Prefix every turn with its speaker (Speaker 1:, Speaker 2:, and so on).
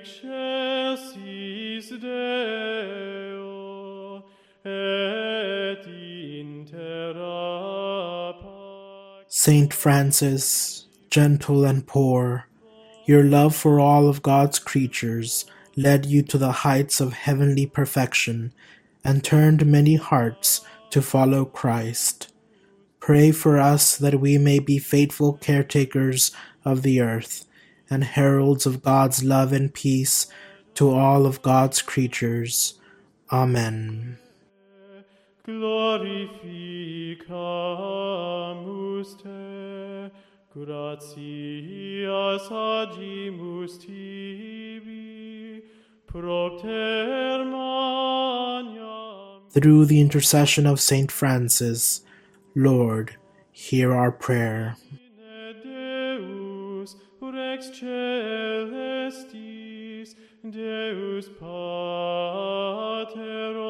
Speaker 1: excelsis Deo, et intera pax.
Speaker 2: Saint Francis, gentle and poor, your love for all of God's creatures led you to the heights of heavenly perfection and turned many hearts to follow Christ. Pray for us that we may be faithful caretakers of the earth and heralds of God's love and peace to all of God's creatures. Amen.
Speaker 1: Glorificamus te, gratias agimus tibi, propter magnam.
Speaker 2: Through the intercession of Saint Francis, Lord, hear our prayer.
Speaker 1: Deus, rex celestis, Deus Pater